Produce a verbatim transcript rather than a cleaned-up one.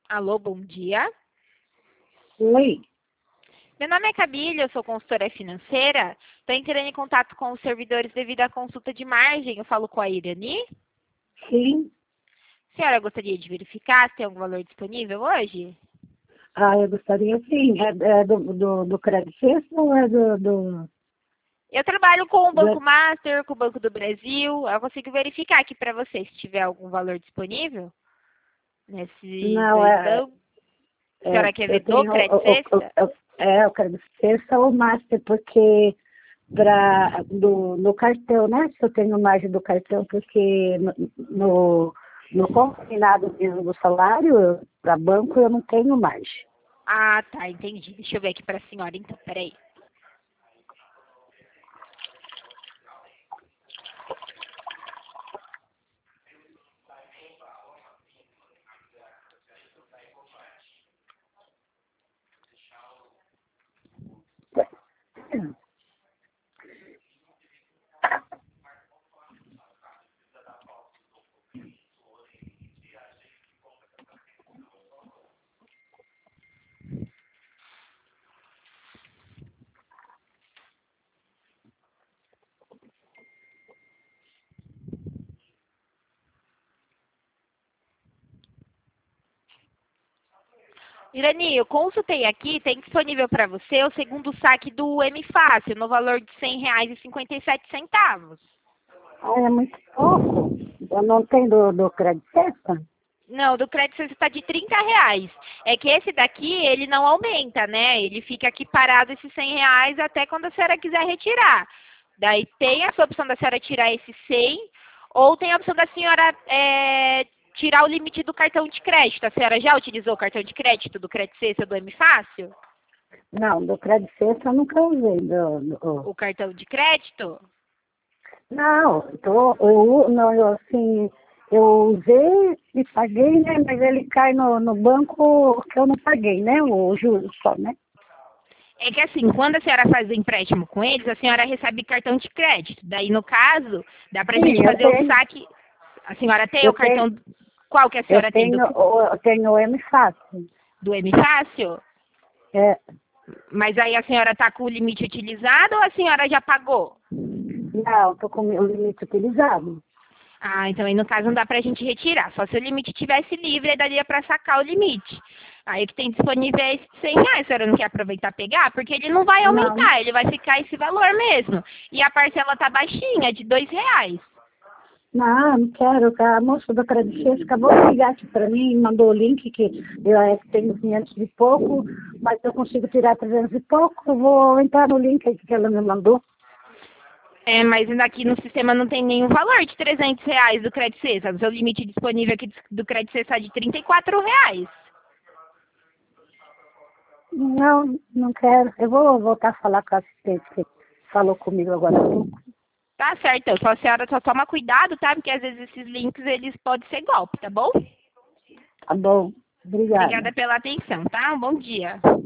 Alô, bom dia. Oi. Meu nome é Camila, eu sou consultora financeira. Estou entrando em contato com os servidores devido à consulta de margem. Eu falo com a Irani. Sim. A senhora gostaria de verificar se tem algum valor disponível hoje? Ah, eu gostaria sim. É, é do, do, do Credit Suisse ou é do, do, Eu trabalho com o Banco do- Master, com o Banco do Brasil. Eu consigo verificar aqui para você se tiver algum valor disponível nesses Não, dois é, bancos. A é, senhora quer ver eu do tenho o, Credit o, o, Sexta? o- é, o Credit Suisse ou o Master, porque pra, do, no cartão, né? Se eu tenho margem do cartão, porque no, no, no combinado mesmo do salário, para banco, eu não tenho margem. Ah, tá, entendi. Deixa eu ver aqui para a senhora, então, peraí. Irani, eu consultei aqui, tem disponível para você o segundo saque do M Fácil, no valor de cem reais e cinquenta e sete centavos. Ah, é muito pouco. Eu não tenho do, do Credit Suisse? Não, do crédito está de trinta reais. É que esse daqui, ele não aumenta, né? Ele fica aqui parado esses cem reais até quando a senhora quiser retirar. Daí tem essa opção da senhora tirar esse cem, ou tem a opção da senhora é, tirar o limite do cartão de crédito. A senhora já utilizou o cartão de crédito do Crédito Cesta ou do M Fácil? Não, do Credit Suisse eu nunca usei. Do, do, O cartão de crédito? Não, tô, eu, não, eu, assim, eu usei e paguei, né? Mas ele cai no, no banco que eu não paguei, né? O juros só, né? É que assim, quando a senhora faz o empréstimo com eles, a senhora recebe cartão de crédito. Daí, no caso, dá pra gente Sim, eu fazer o tenho, saque. A senhora tem o eu tenho, cartão. Qual que a eu senhora tem? Do, tenho, o- eu tenho o M fácil. do M Fácil? É, Mas aí a senhora tá com o limite utilizado ou a senhora já pagou? não, tô com o limite utilizado. Ah, então aí no caso não dá pra gente retirar. Só se o limite tivesse livre, aí daria pra sacar o limite. Aí o que tem disponível é esse de cem reais. A senhora não quer aproveitar e pegar? Porque ele não vai Não, aumentar, ele vai ficar esse valor mesmo. E a parcela tá baixinha, de dois reais. não, não quero. A moça do Credit Suisse acabou de ligar aqui para mim, mandou o link que eu é, que tenho quinhentos e pouco, mas eu consigo tirar trezentos e pouco. Eu vou entrar no link aqui que ela me mandou. É, mas aqui no sistema não tem nenhum valor de trezentos reais do Crédito Cesta. O seu limite disponível aqui do Crédito Cesta é de trinta e quatro reais. Não, não quero. Eu vou voltar a falar com a assistente que falou comigo agora há pouco. Tá certo, então. Só a senhora só toma cuidado, tá? Porque às vezes esses links, eles podem ser golpe, tá bom? Tá bom. Obrigada. Obrigada pela atenção, tá? Um bom dia.